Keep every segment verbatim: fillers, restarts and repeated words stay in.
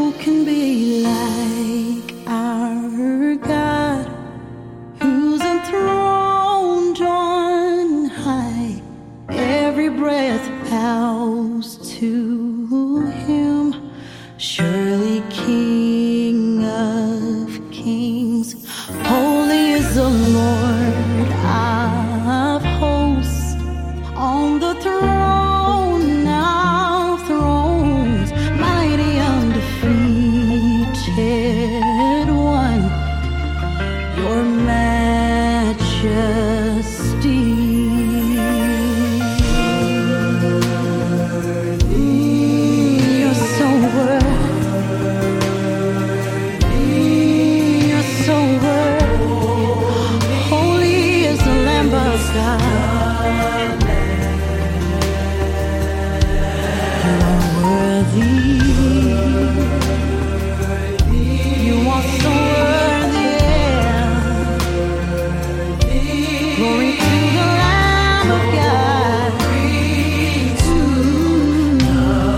Who can be like our God, who's enthroned on high? Every breath bows to him, surely King of kings. Holy is the Lord of hosts, on the throne of thrones, mighty undefeated one, your majesty. You're so worthy, you're so worthy. Holy is the Lamb of God. You are worthy. You are so worthy. Glory to the Lamb of God. To the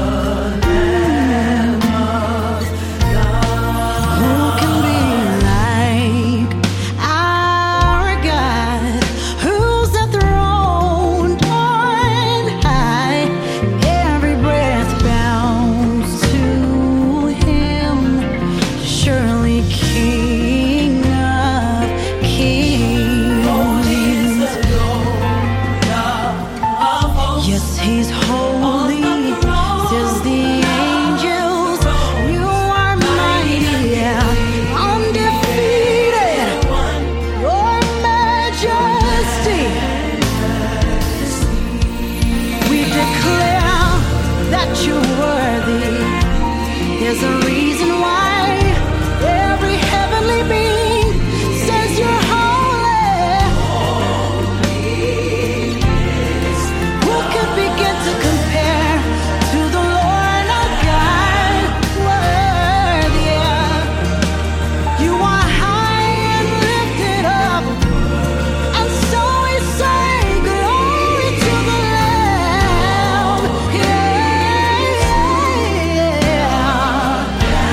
Lamb of God. Who can be like our God, who's enthroned on high? Every breath bows to him, surely King of kings. Yes, he's holy, says the angels. You are mighty, undefeated, your majesty. We declare that you're worthy. There's a reason why every heavenly being says you're holy. Who could begin to compare to the Lord our God? Worthy. You are high and lifted up, and so we say glory to the Lamb. Yeah.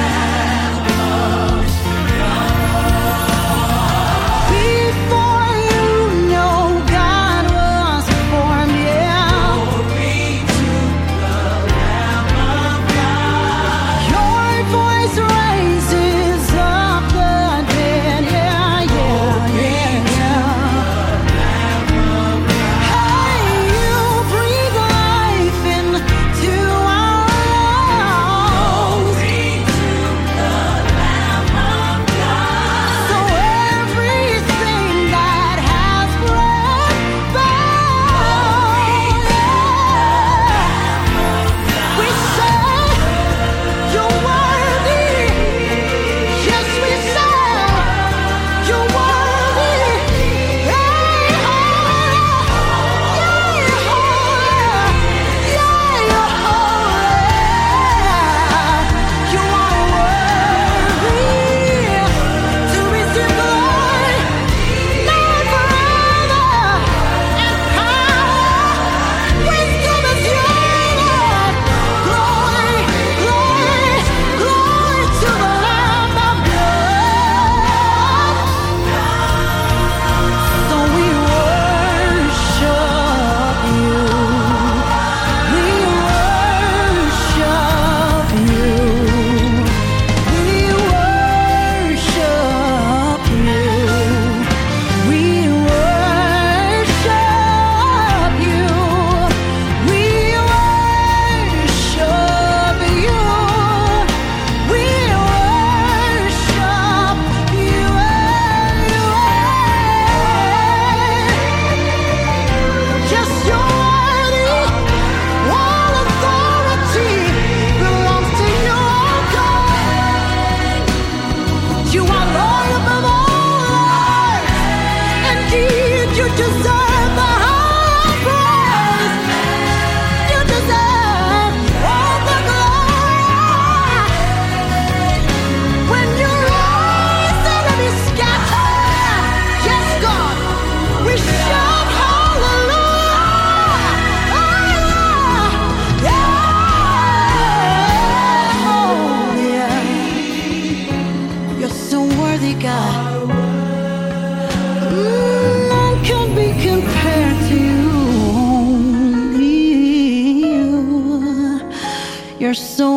so